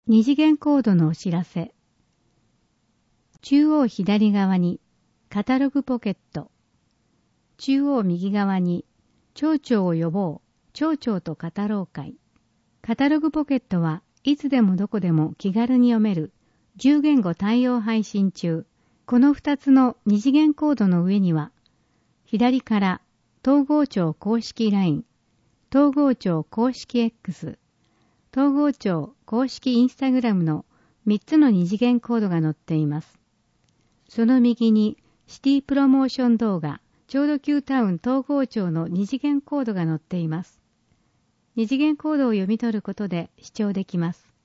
二次元コードのお知らせ。中央左側にカタログポケット。中央右側に町長を呼ぼう、町長と語ろう会。カタログポケットはいつでもどこでも気軽に読める10言語対応配信中。この2つの二次元コードの上には、左から東郷町公式 LINE、東郷町公式 X、東郷町公式 Instagram の3つの二次元コードが載っています。その右にシティプロモーション動画、ちょうど Q タウン東郷町の二次元コードが載っています。二次元コードを読み取ることで視聴できます。